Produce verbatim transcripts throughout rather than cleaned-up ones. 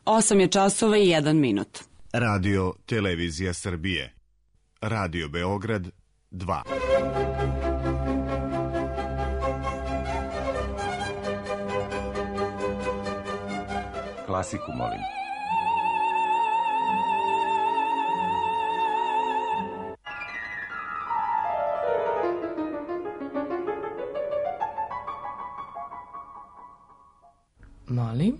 osam je časova i jedan minut. Radio Televizija Srbije. Radio Beograd dva. Klasiku molim. Molim?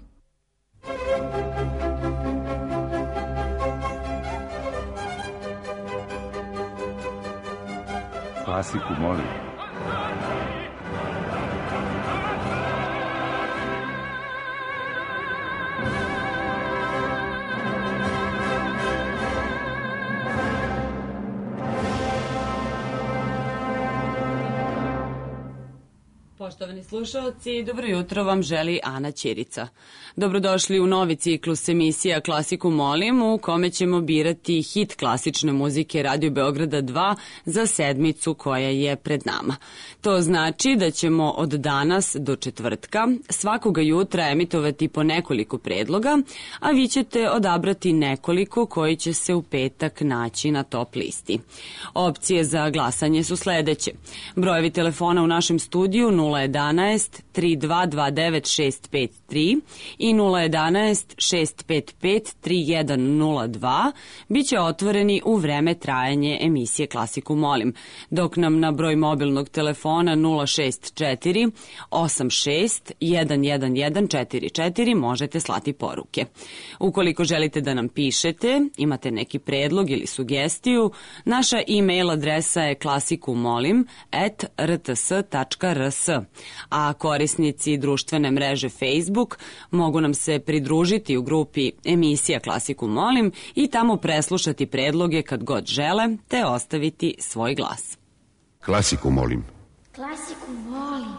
Klasiku molim. Poštovani slušalci, dobro jutro vam želi Ana Ćirica. Dobrodošli u novi ciklus emisija Klasiku molim, u kome ćemo birati hit klasične muzike Radio Beograda dva za sedmicu koja je pred nama. To znači da ćemo od danas do četvrtka svakoga jutra emitovati po nekoliko predloga, a vi ćete odabrati nekoliko koji će se u petak naći na top listi. Opcije za glasanje su sledeće. Brojevi telefona u našem studiju nula jedanaest tri dva dva devet šest pet tri i nula jedanaest šest pet pet tri jedan nula dva biće otvoreni u vreme trajanje emisije Klasiku molim, dok nam na broj mobilnog telefona nula šest četiri osam šest jedan jedan jedan četiri četiri možete slati poruke. Ukoliko želite da nam pišete, imate neki predlog ili sugestiju, naša e-mail adresa je klasikumolim at r t s tačka r s, a korisnici društvene mreže Facebook mogu nam se pridružiti u grupi emisija Klasiku molim i tamo preslušati predloge kad god žele, te ostaviti svoj glas. Klasiku molim. Klasiku molim.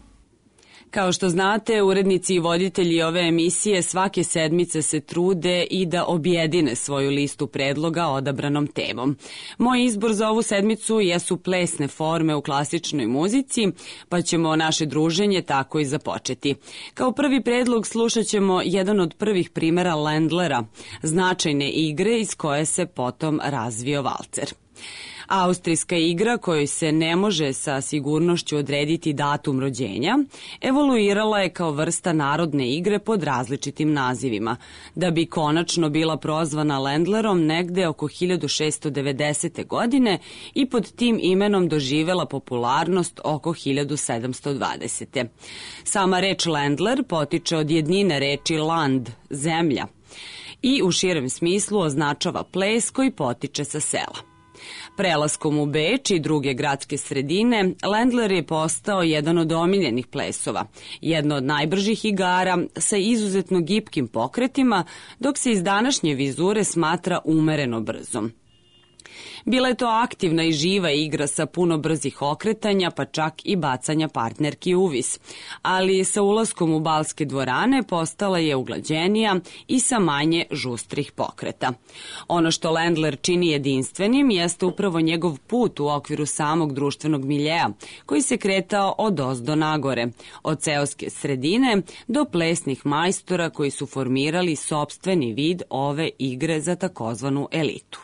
Kao što znate, urednici i voditelji ove emisije svake sedmice se trude i da objedine svoju listu predloga odabranom temom. Moj izbor za ovu sedmicu jesu plesne forme u klasičnoj muzici, pa ćemo naše druženje tako i započeti. Kao prvi predlog slušat ćemo jedan od prvih primera Ländlera, značajne igre iz koje se potom razvio valcer. Austrijska igra, kojoj se ne može sa sigurnošću odrediti datum rođenja, evoluirala je kao vrsta narodne igre pod različitim nazivima, da bi konačno bila prozvana Ländlerom negde oko hiljadu šeststo devedesete. godine i pod tim imenom doživela popularnost oko hiljadu sedamsto dvadesete. Sama reč Ländler potiče od jednine reči land, zemlja, i u širem smislu označava ples koji potiče sa sela. Prelaskom u Beč i druge gradske sredine, Ländler je postao jedan od omiljenih plesova, jedno od najbržih igara sa izuzetno gipkim pokretima, dok se iz današnje vizure smatra umereno brzom. Bila je to aktivna i živa igra sa puno brzih okretanja, pa čak i bacanja partnerki u vis, ali sa ulaskom u balske dvorane postala je uglađenija i sa manje žustrih pokreta. Ono što Ländler čini jedinstvenim jeste upravo njegov put u okviru samog društvenog miljeja, koji se kretao od ozdo nagore, od seoske sredine do plesnih majstora koji su formirali sopstveni vid ove igre za takozvanu elitu.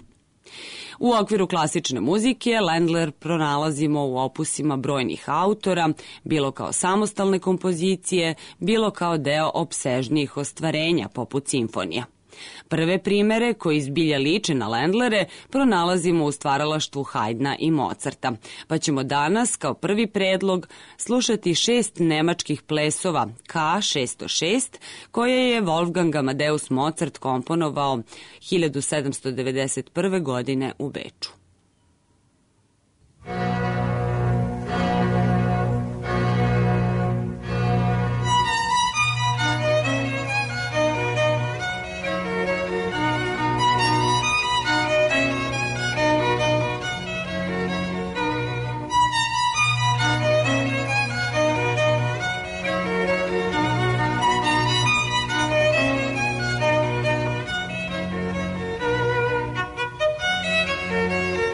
U okviru klasične muzike Ländler pronalazimo u opusima brojnih autora, bilo kao samostalne kompozicije, bilo kao deo opsežnijih ostvarenja poput simfonija. Prve primere koji zbilja liče na Ländlere pronalazimo u stvaralaštvu Haydna i Mozarta, pa ćemo danas kao prvi predlog slušati šest nemačkih plesova K šesto šest koje je Wolfgang Amadeus Mozart komponovao hiljadu sedamsto devedeset prve. godine u Beču. Thank you.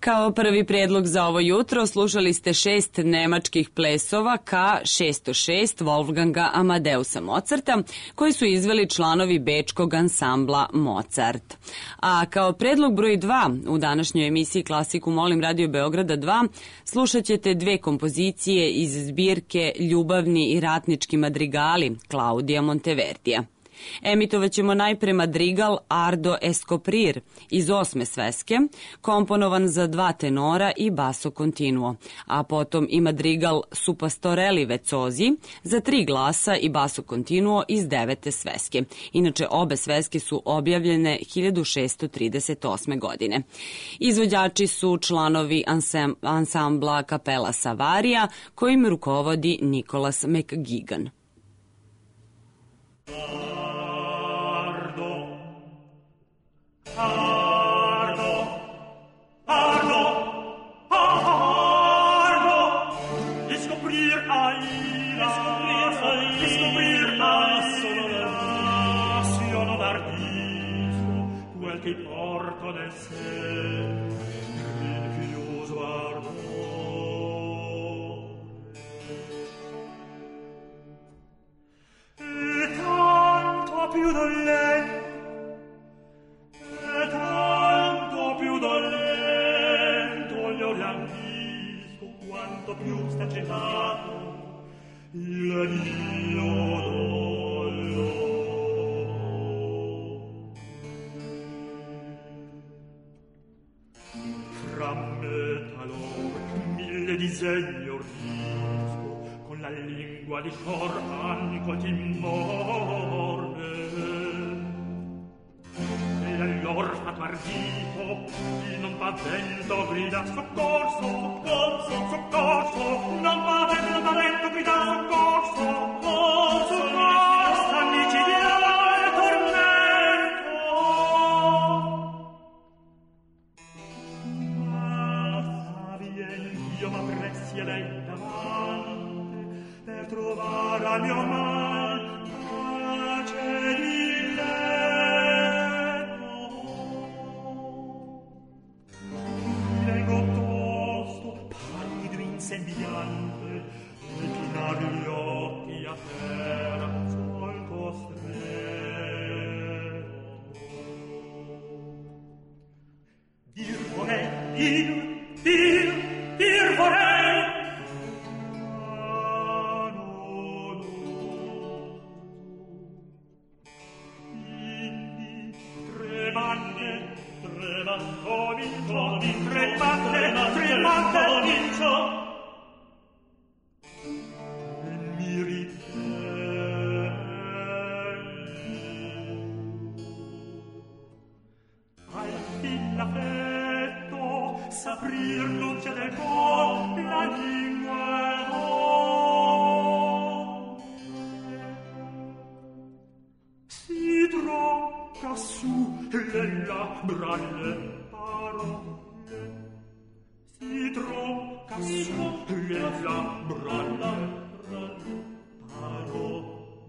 Kao prvi predlog za ovo jutro slušali ste šest nemačkih plesova K šesto šest Wolfganga Amadeusa Mozarta, koji su izveli članovi bečkog ansambla Mozart. A kao predlog broj dva u današnjoj emisiji Klasiku molim Radio Beograda dva slušat ćete dve kompozicije iz zbirke Ljubavni i ratnički madrigali Claudia Monteverdija. Emitovat ćemo najpre madrigal Ardo Escoprir iz osme sveske, komponovan za dva tenora i basso continuo, a potom i madrigal Su pastorelli vezzosi za tri glasa i basso continuo iz devete sveske. Inače, obe sveske su objavljene hiljadu šesto trideset osme. godine. Izvođači su članovi ansam, ansambla Kapela Savaria, kojim rukovodi Nicholas McGuigan. Ardo, Ardo, Ardo, descobrir aina, descobrir aina, sono d'ardito, quel che porto nel sé, rinchiuso ardore. E tanto più dolente, più sta gelato il mio dolore. Fra me talor mille disegni ordisco, con la lingua di cor anco timore. E allor fatto ardito, chi non va vento grida soccorso, soccorso, soccorso, non va vento, non va vento grida soccorso, soccorso, soccorso, amici di al tormento. Ma vien io m'appressi a lei davanti, per trovare al mio mal pace di sembiante e chinare gli occhi a terra sul costrero. Dir vorrei, dir, dir, dir vorrei, ah, no, no. Quindi tremante, tremando vincio, tremante, tremante vincio, s'aprir l'occhio del cor, la lingua d'oro. Si trocca su le labbra le parole, si trocca su le labbra le parole.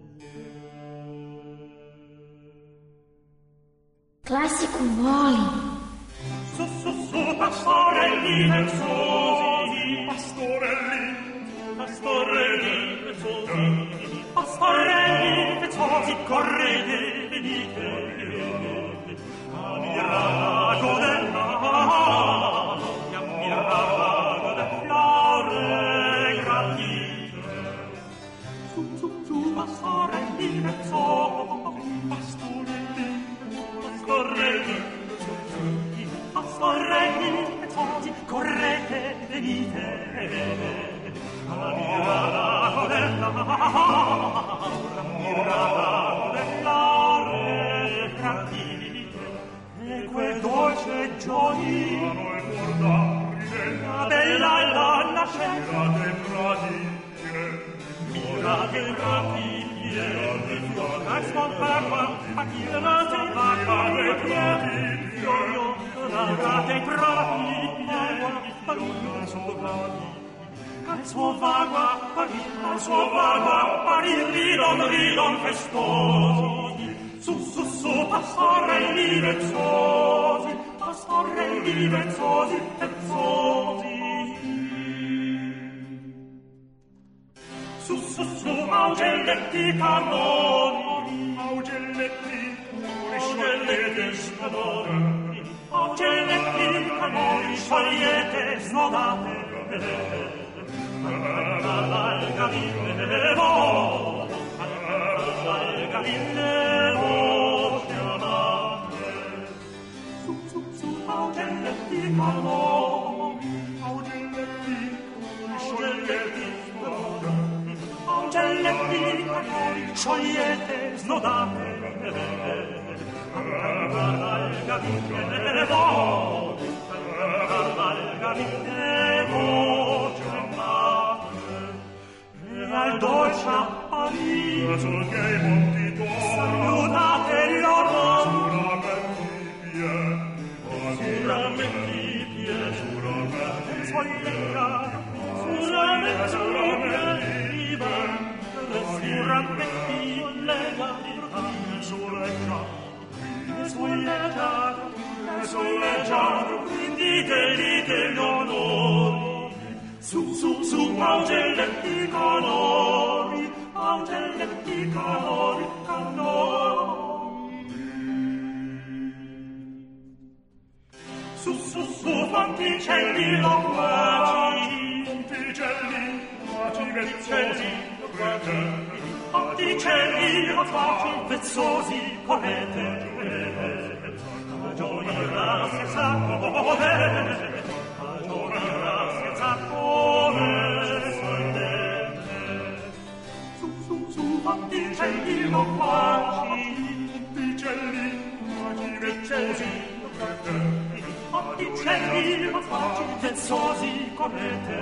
Klasiku molim. Su, su, su, pastorelli vezzosi, pastorelli, pastorelli vezzosi, pastorelli vezzosi, correte, venite, a mirago dell'aria, a mirago dell'aria gratite. Su, su, su, pastorelli vezzosi, pastorelli, pastorelli, pastorelli vezzosi, correte, venite, alla mirata dell'aura, mirata dell'aure gratite, e quel dolce gioia, noi guardare la bella e la nascente, mirate gratite, mirate gratite, a sconferma, a chi la si paga le gratite, mirate gratite, al suo vagua, al suo vagua, al suo vagua, parir ridon, ridon festosi, su, su, su, pastorelli vezzosi, pastorelli vezzosi, vezzosi, vezzosi. Su, su, su, augelletti cannoni, augelletti, augelletti snodate, augelletti cannoni, sciogliete snodate. Al gabinetto, al gabinetto chiamate. Su, su, su, augelletti cannoni, augelletti, sciogliete snodate, augelletti cannoni, sciogliete snodate. Al gabinetto, al gabinetto chiamate. E al dolce apparir, sul che i monti tuoi, salutate loro. Suramenti piedi, suramenti piedi, sogliettate, suramenti, suramenti vive, suramenti legati, soleggiate, soleggiate, soleggiate, dite, dite gli onori. Su, su, su, augelletti canori, augelletti canori, canori. Su, su, su, fanticelli loquaci, fanticelli, loquaci, vezzosi, poete, fanticelli loquaci, vezzosi, poete. A gioia senza come, a gioia senza come solenne. Su, su, su, fanticelli loquaci, fanticelli, loquaci, vezzosi, poete. Fanticelli loquaci, vezzosi, correte.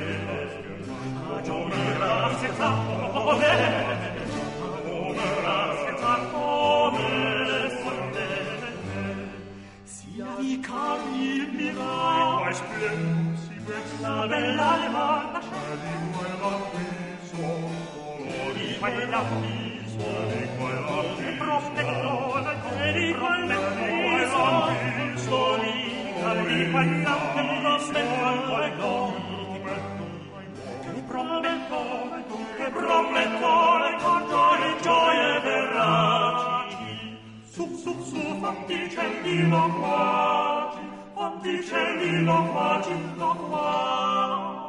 A gioia senza come, a gioia senza come solenne. Sia i cari mirai, vai splensi, la bella levata, di quella viso, di quella viso, di quella viso, prospettola, di quella viso, di quella viso, che prometto, che prometto le corde gioie veraci. Su, su, su, fanticelli loquaci, fanticelli loquaci, loquaci.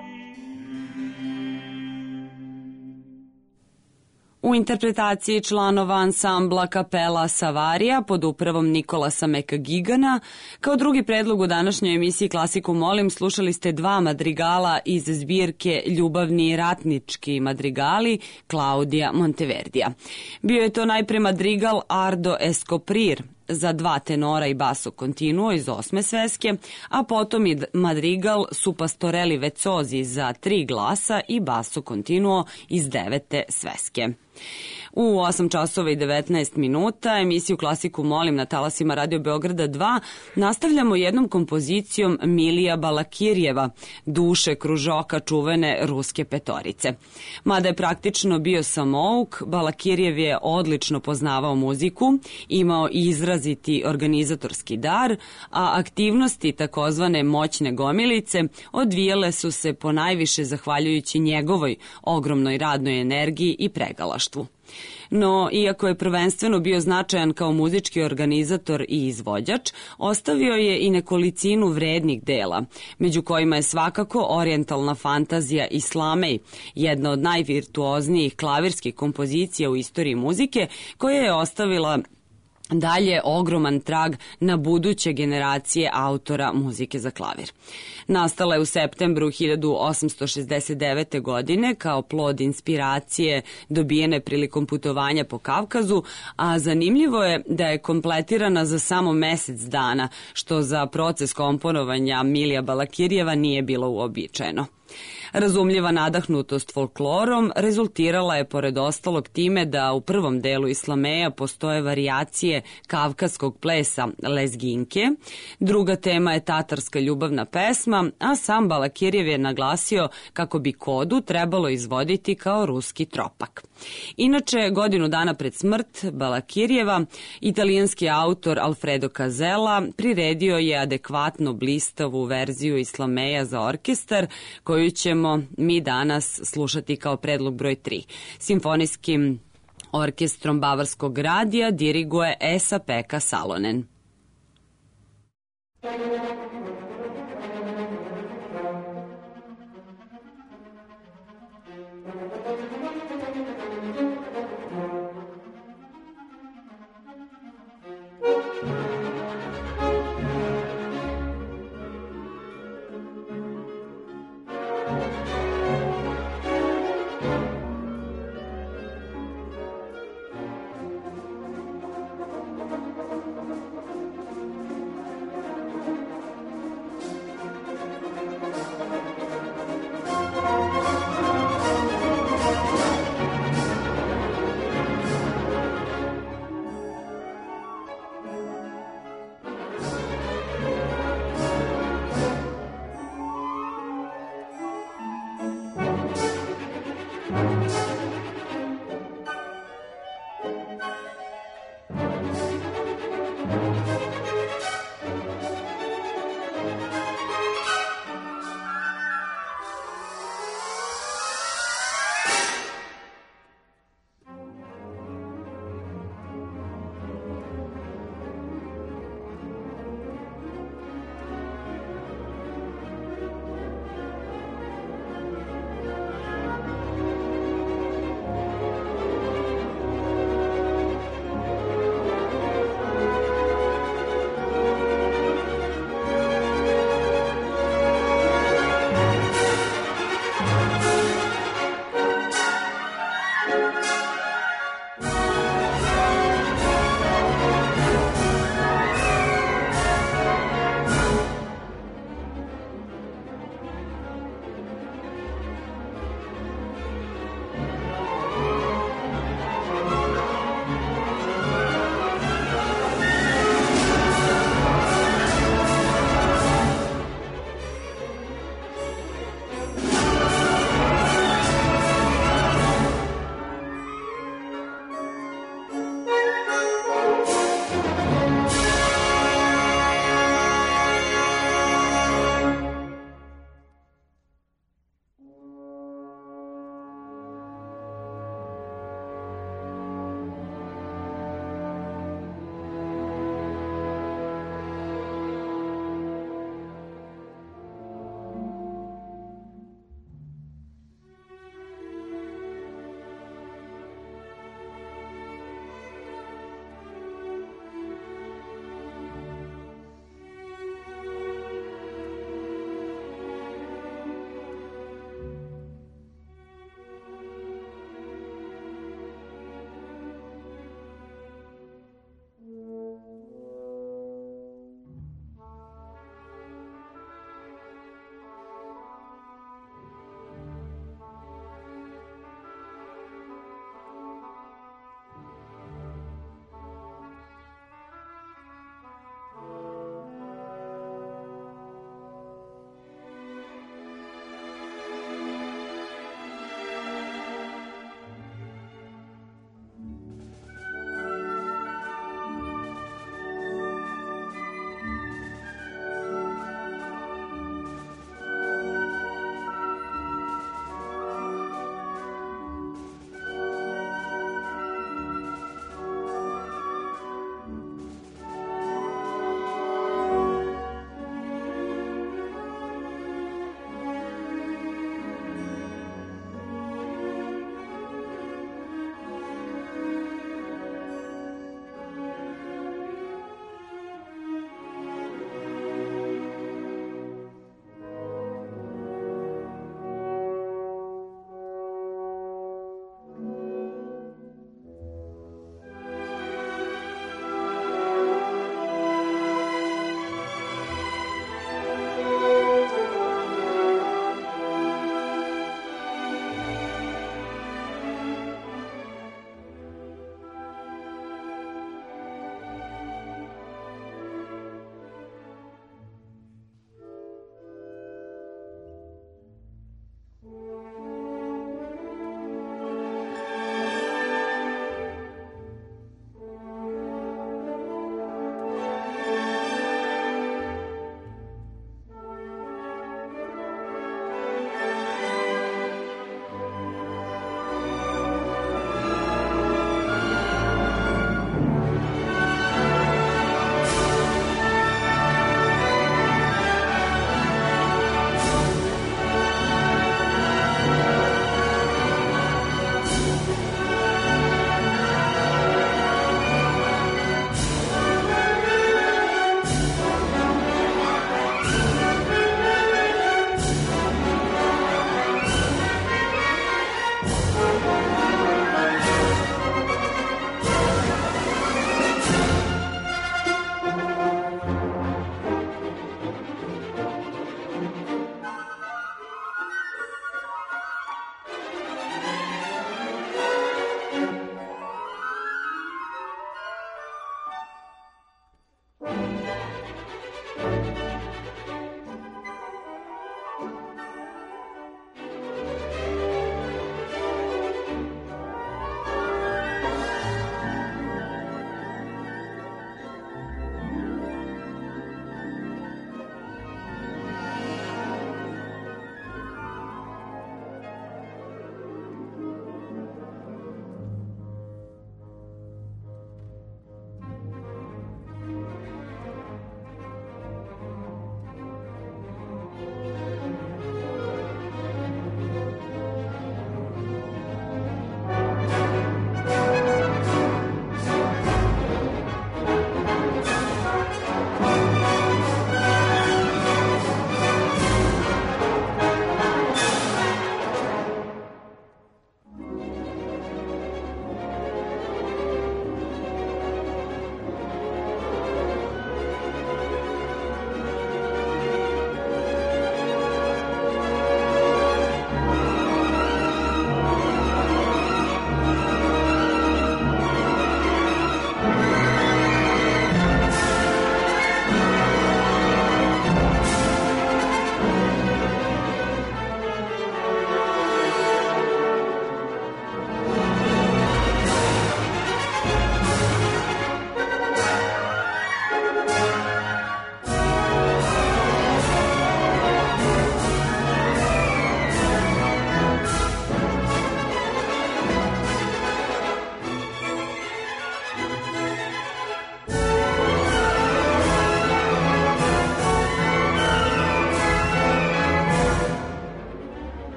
U interpretaciji članova ansambla Kapela Savarija pod upravom Nikolasa Mekagigana, kao drugi predlog u današnjoj emisiji Klasiku molim, slušali ste dva madrigala iz zbirke Ljubavni ratnički madrigali Klaudija Monteverdija. Bio je to najpre madrigal Ardo Escoprir za dva tenora i basso continuo iz osme sveske, a potom i madrigal Su pastorelli vezzosi za tri glasa i basso continuo iz devete sveske. U osam časova i devetnaest minuta emisiju Klasiku molim na talasima Radio Beograda dva nastavljamo jednom kompozicijom Milija Balakirjeva, duše kružoka čuvene ruske petorice. Mada je praktično bio samouk, Balakirjev je odlično poznavao muziku, imao izraziti organizatorski dar, a aktivnosti takozvane moćne gomilice odvijale su se ponajviše zahvaljujući njegovoj ogromnoj radnoj energiji i pregalaštvu. No, iako je prvenstveno bio značajan kao muzički organizator i izvođač, ostavio je i nekolicinu vrednih dela, među kojima je svakako orijentalna fantazija Islamej, jedna od najvirtuoznijih klavirskih kompozicija u istoriji muzike, koja je ostavila dalje ogroman trag na buduće generacije autora muzike za klavir. Nastala je u septembru hiljadu osamsto šezdeset devete. godine kao plod inspiracije dobijene prilikom putovanja po Kavkazu, a zanimljivo je da je kompletirana za samo mesec dana, što za proces komponovanja Milija Balakirjeva nije bilo uobičajeno. Razumljiva nadahnutost folklorom rezultirala je pored ostalog time da u prvom delu Islameja postoje varijacije kavkaskog plesa lezginke, druga tema je tatarska ljubavna pesma, a sam Balakirjev je naglasio kako bi kodu trebalo izvoditi kao ruski tropak. Inače, godinu dana pred smrt Balakirjeva, italijanski autor Alfredo Casella priredio je adekvatno blistavu verziju Islameja za orkestar, koju ćemo mi danas slušati kao predlog broj tri. Simfonijskim orkestrom Bavarskog radija diriguje Esa-Pekka Salonen.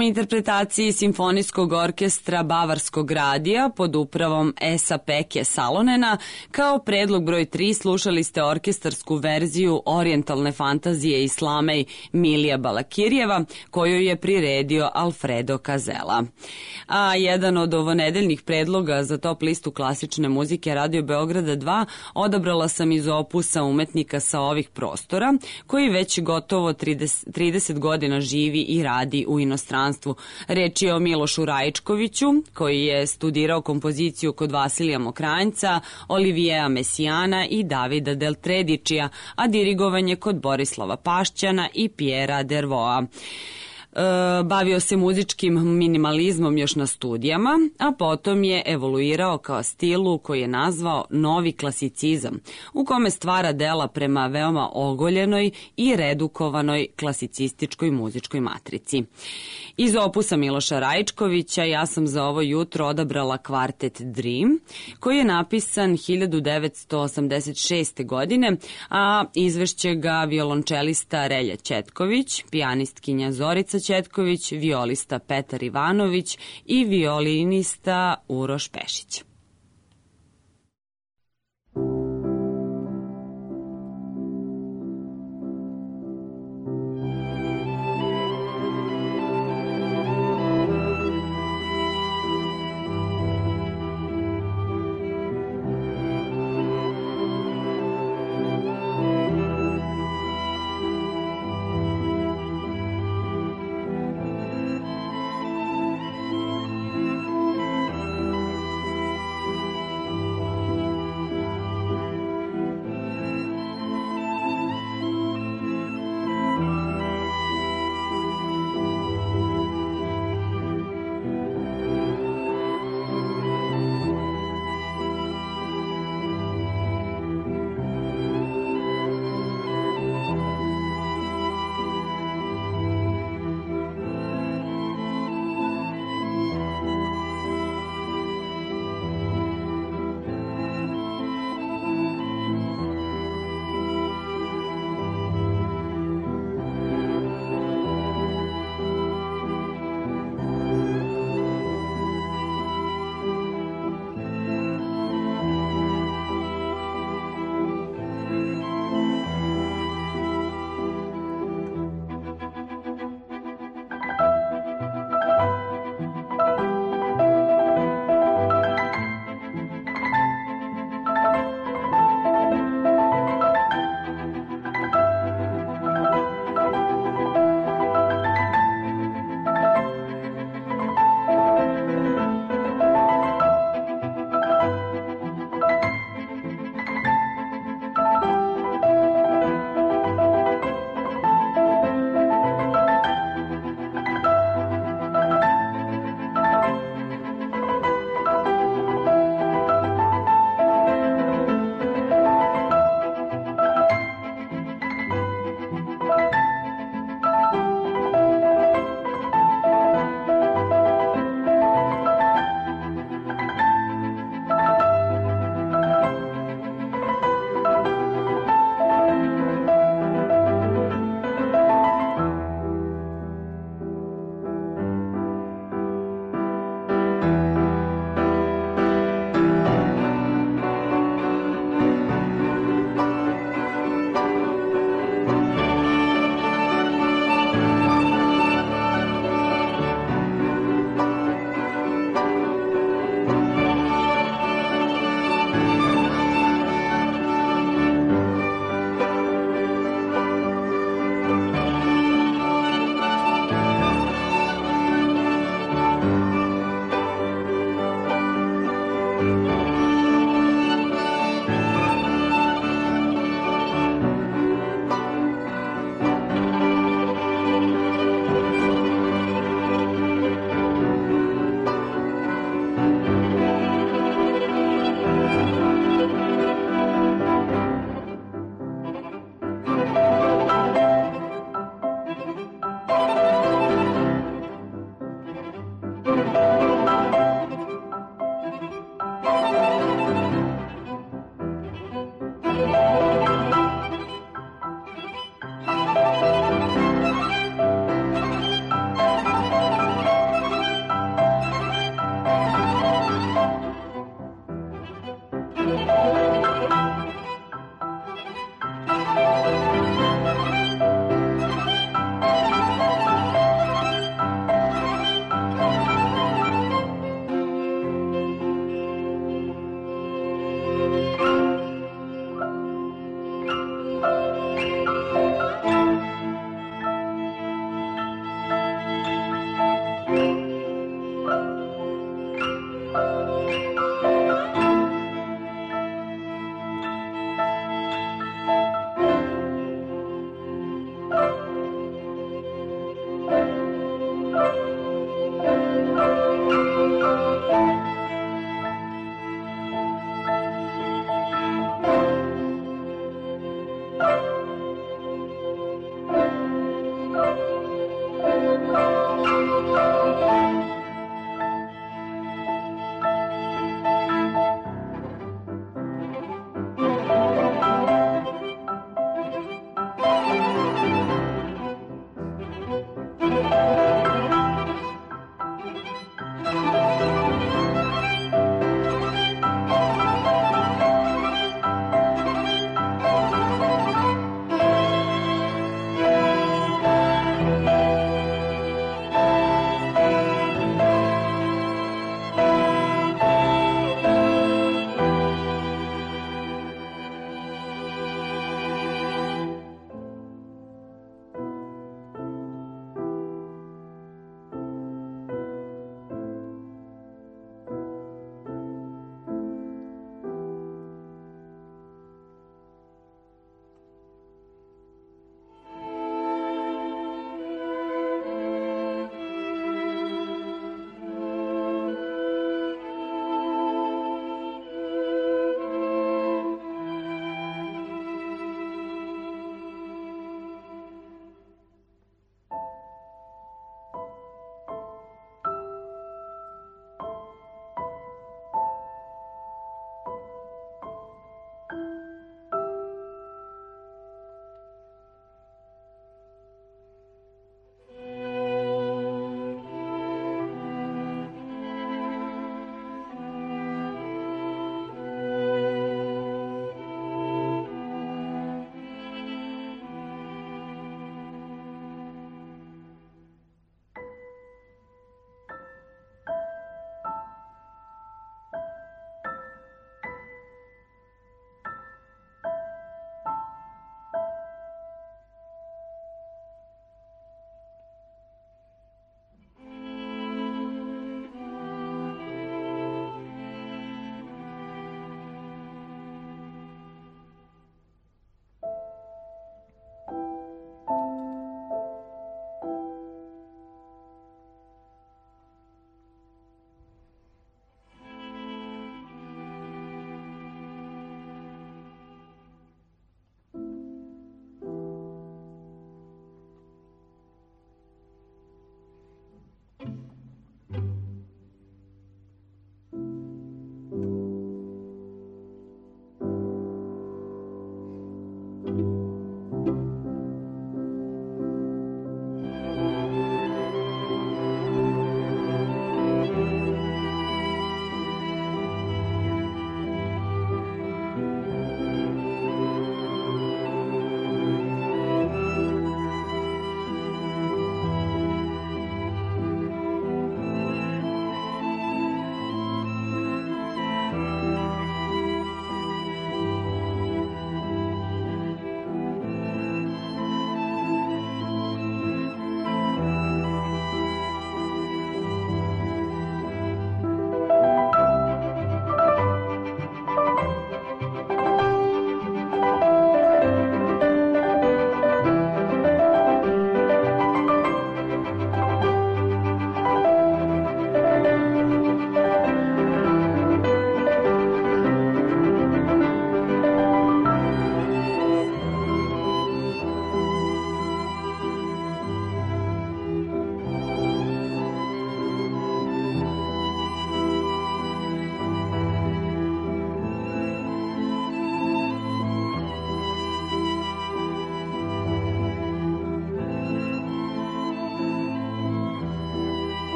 u interpretaciji Simfonijskog orkestra Bavarskog radija pod upravom Esa Peke Salonena. Kao predlog broj tri slušali ste orkestarsku verziju orijentalne fantazije Islamej Milija Balakirjeva, koju je priredio Alfredo Casella. A jedan od ovonedeljnih predloga za top listu klasične muzike Radio Beograda dva odabrala sam iz opusa umetnika sa ovih prostora, koji već gotovo trideset godina živi i radi u inostranstvu. Reč je o Milošu Rajičkoviću, koji je studirao kompoziciju kod Vasilija Mokranjca, Olivijeja Mesijana i Davida Deltredičija, a dirigovanje kod Borislava Pašćana i Pjera Dervoa. E, bavio se muzičkim minimalizmom još na studijama, a potom je evoluirao kao stilu koji je nazvao novi klasicizam, u kome stvara dela prema veoma ogoljenoj i redukovanoj klasicističkoj muzičkoj matrici. Iz opusa Miloša Rajičkovića ja sam za ovo jutro odabrala kvartet Dream, koji je napisan hiljadu devetsto osamdeset šeste. godine, a izvešće ga violončelista Relja Ćetković, pijanistkinja Zorica Ćetković, violista Petar Ivanović i violinista Uroš Pešić.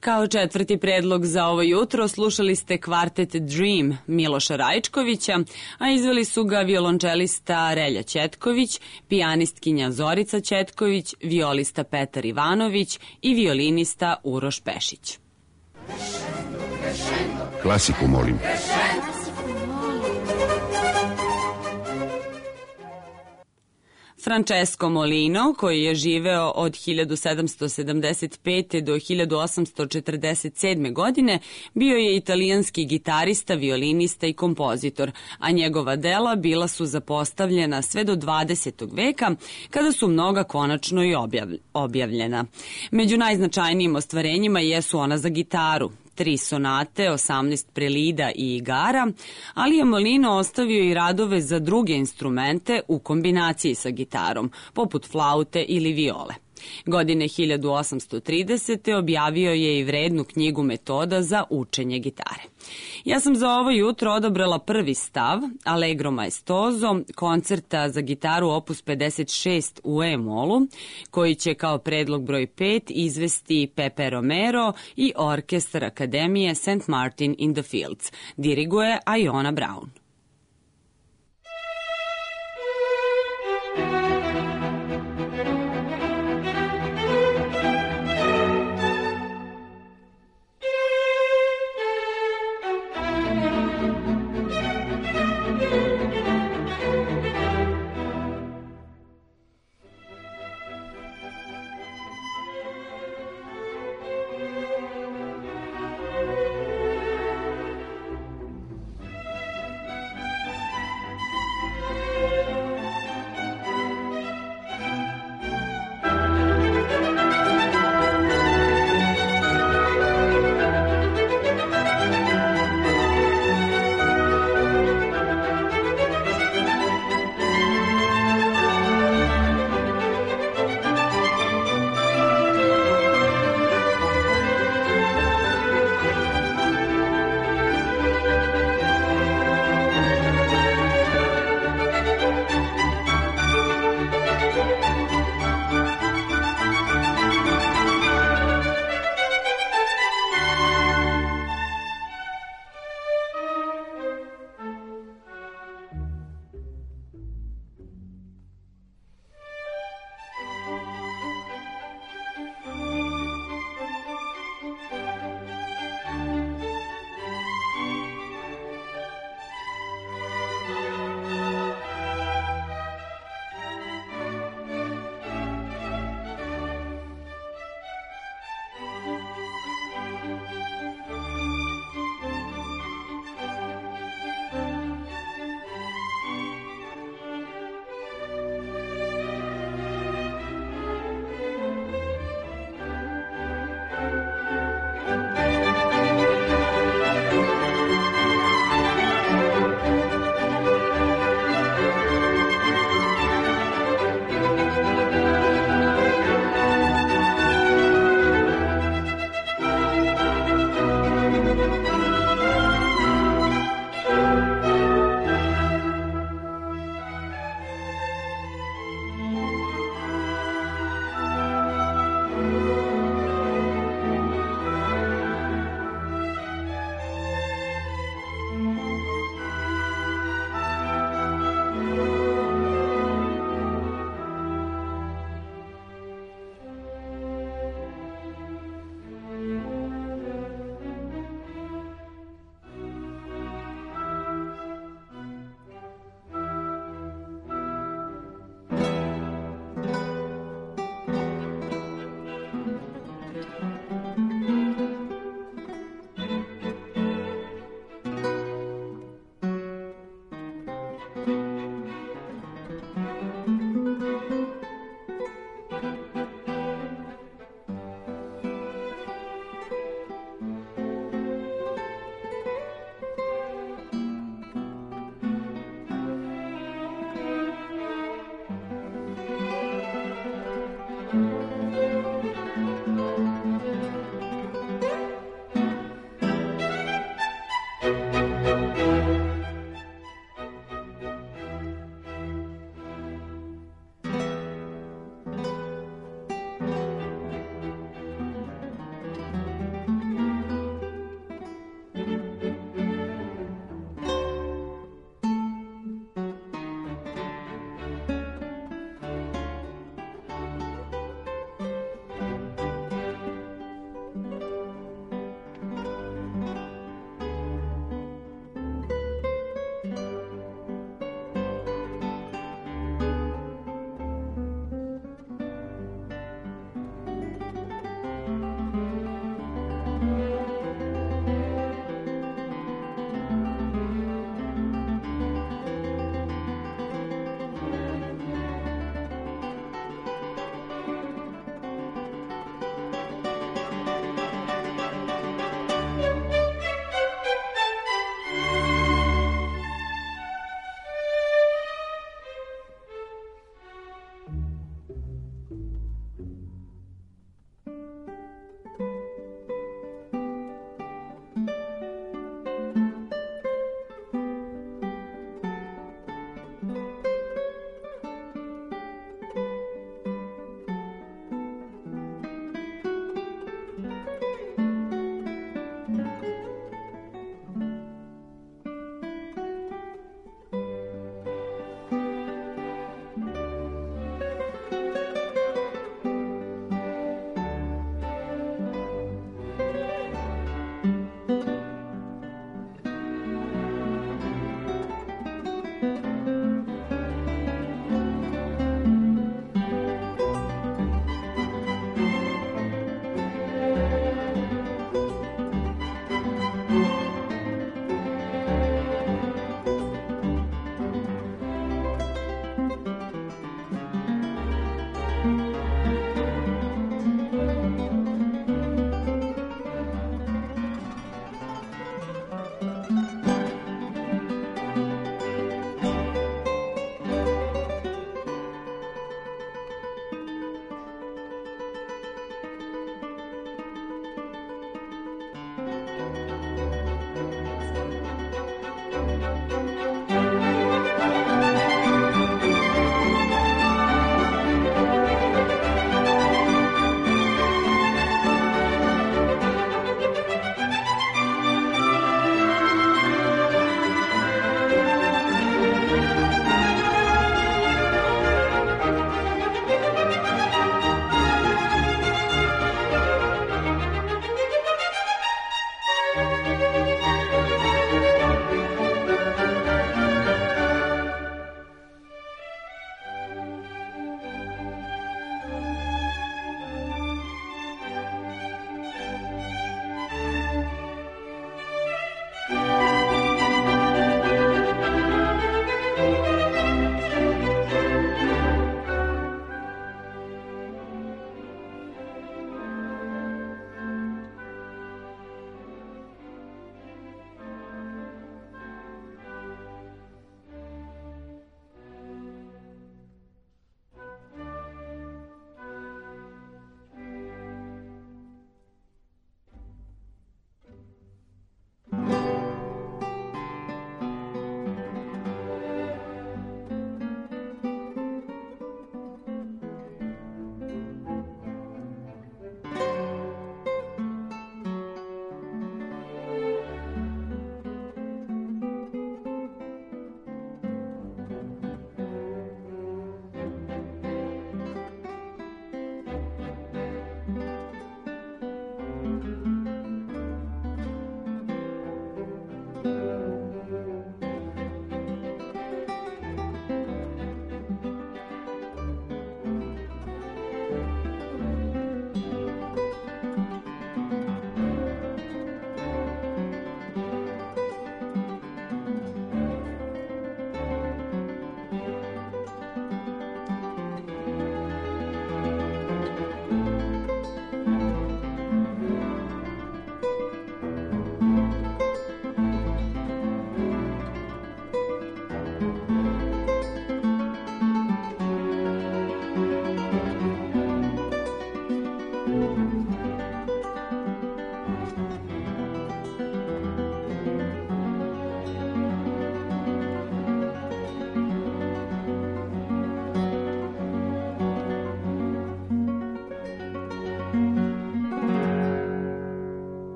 Kao četvrti predlog za ovo jutro slušali ste kvartet Dream Miloša Rajčkovića, a izveli su ga violončelista Relja Ćetković, pijanistkinja Zorica Ćetković, violista Petar Ivanović i violinista Uroš Pešić. Klasiku molim. Francesco Molino, koji je živeo od hiljadu sedamsto sedamdeset pete. do hiljadu osamsto četrdeset sedme. godine, bio je italijanski gitarista, violinista i kompozitor, a njegova dela bila su zapostavljena sve do dvadesetog veka, kada su mnoga konačno i objavljena. Među najznačajnijim ostvarenjima jesu ona za gitaru, tri sonate, osamnaest prelida i igara, ali je Molino ostavio i radove za druge instrumente u kombinaciji sa gitarom, poput flaute ili viole. Godine hiljadu osamsto tridesete. objavio je i vrednu knjigu metoda za učenje gitare. Ja sam za ovo jutro odabrala prvi stav, Allegro maestoso, koncerta za gitaru opus pedeset šest u E-molu, koji će kao predlog broj pet izvesti Pepe Romero i orkestar Akademije Saint Martin in the Fields. Diriguje Iona Brown.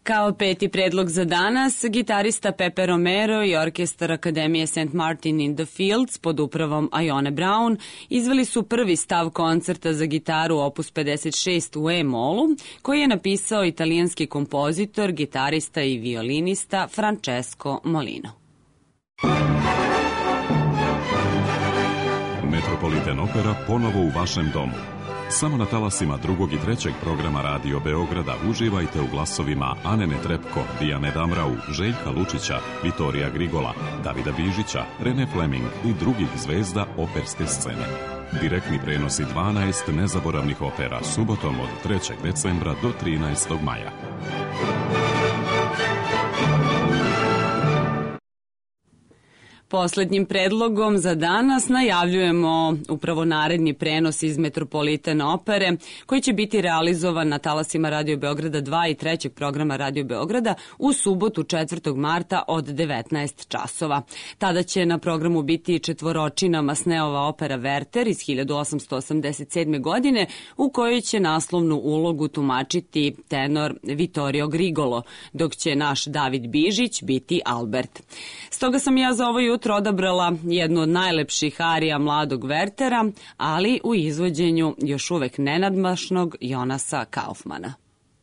Kao peti predlog za danas, gitarista Pepe Romero i orkestar Akademije Saint Martin in the Fields pod upravom Ione Brown izveli su prvi stav koncerta za gitaru opus pedeset šest u E-molu, koji je napisao italijanski kompozitor, gitarista i violinista Francesco Molino. Metropolitan Opera ponovo u vašem domu. Samo na talasima drugog i trećeg programa Radio Beograda uživajte u glasovima Anene Trepko, Dijane Damrau, Željka Lučića, Vitorija Grigola, Davida Bižića, Rene Fleming i drugih zvezda operske scene. Direktni prenosi dvanaest nezaboravnih opera subotom od trećeg decembra do trinaestog maja. Poslednjim predlogom za danas najavljujemo upravo naredni prenos iz Metropolitan Opere, koji će biti realizovan na talasima Radio Beograda dva i trećeg programa Radio Beograda u subotu četvrtog marta od devetnaest časova. Tada će na programu biti četvoročina Masneova opera Werther iz hiljadu osamsto osamdeset sedme. godine, u kojoj će naslovnu ulogu tumačiti tenor Vittorio Grigolo, dok će naš David Bižić biti Albert. Stoga sam ja za ovo jutro odabrala jednu od najlepših arija mladog Werthera, ali u izvođenju još uvek nenadmašnog Jonasa Kaufmana.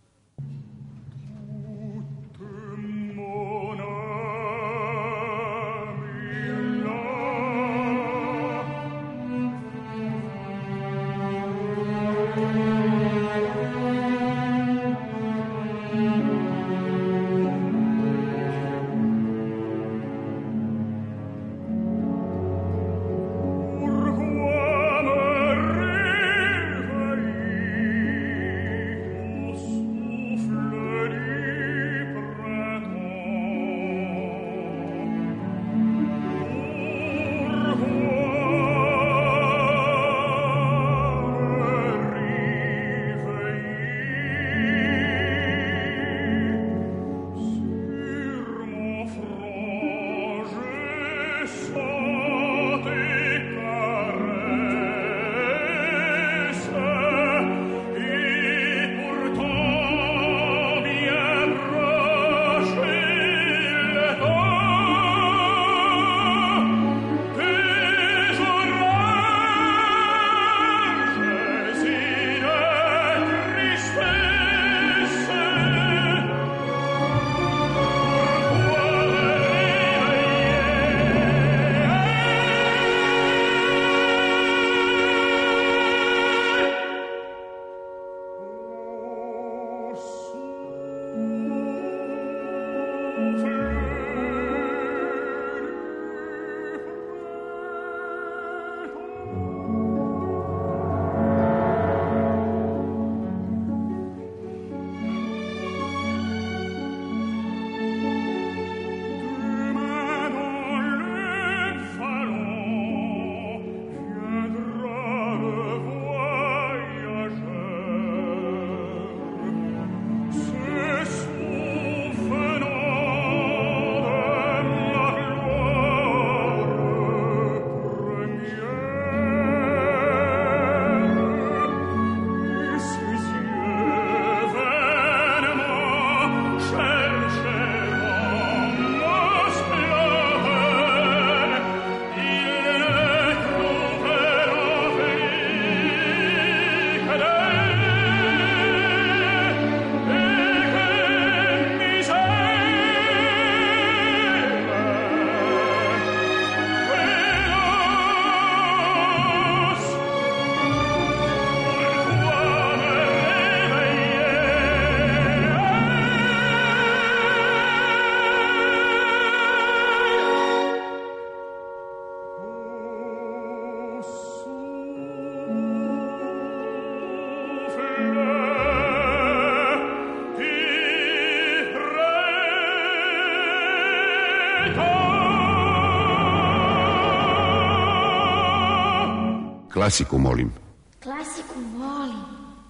Klasiku, molim. Klasiku volim.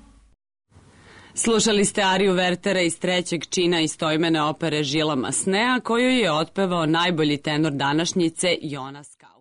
Slušali ste ariju Werthera iz trećeg čina istoimene opere Žila Masnea, koju je otpevao najbolji tenor današnjice Jonas Kaufman.